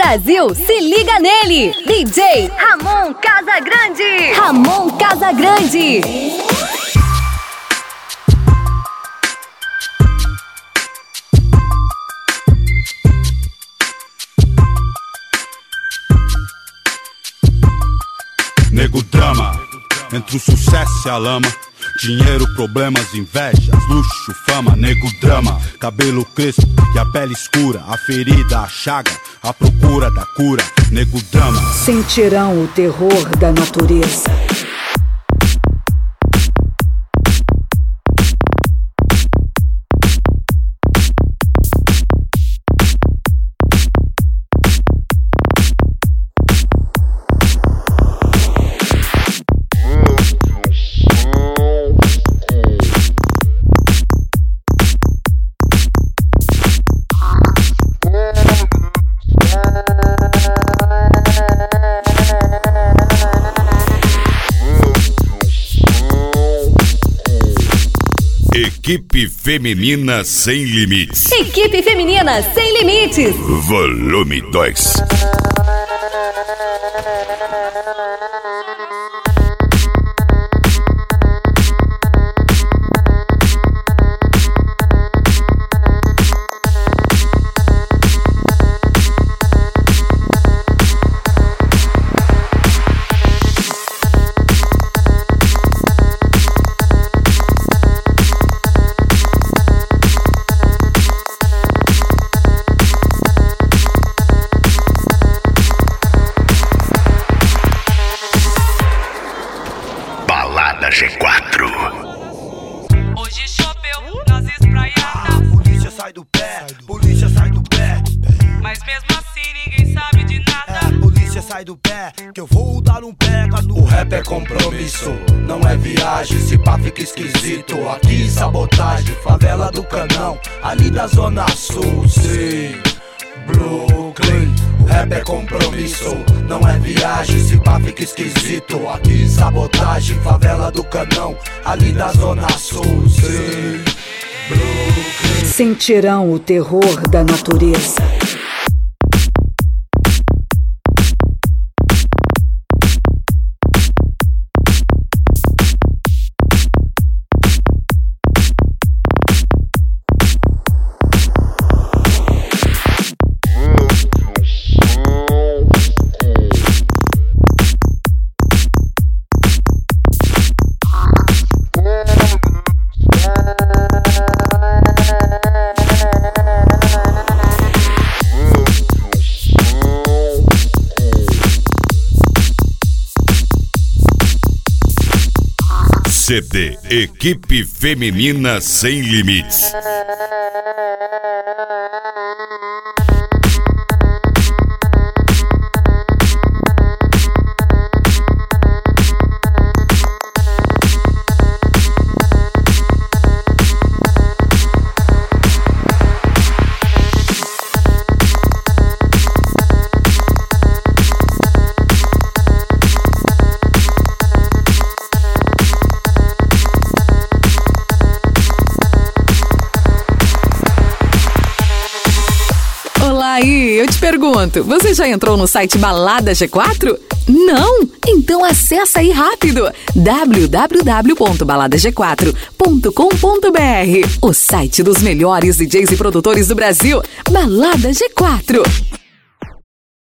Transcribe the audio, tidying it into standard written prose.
Brasil se liga nele. DJ Ramon Casagrande. Ramon Casagrande. Nego drama, entre o sucesso e a lama. Dinheiro, problemas, invejas, luxo, fama. Nego drama, cabelo crespo e a pele escura. A ferida, a chaga, a procura da cura. Nego drama. Sentirão o terror da natureza. Equipe Feminina Sem Limites. Equipe Feminina Sem Limites. Volume 2. G4. Hoje choveu nas espraiadas. Polícia sai do pé, polícia sai do pé. Mas mesmo assim ninguém sabe de nada. Polícia sai do pé, que eu vou dar um pega no. O rap é compromisso, não é viagem. Se pá fica esquisito, aqui sabotagem. Favela do Canão, ali da Zona Sul, sim, Brooklyn. O rap é compromisso, não é viagem. Se pá fica esquisito, aqui sabotagem. Favela do Canão, ali da Zona Sul, sim, Brooklyn. Sentirão o terror da natureza. CD Equipe Feminina Sem Limites. Aí, eu te pergunto, você já entrou no site Balada G4? Não? Então acessa aí rápido, www.baladag4.com.br, o site dos melhores DJs e produtores do Brasil, Balada G4.